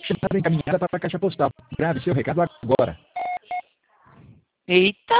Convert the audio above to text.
Chamada encaminhada para a caixa postal. Grave seu recado agora. Eita!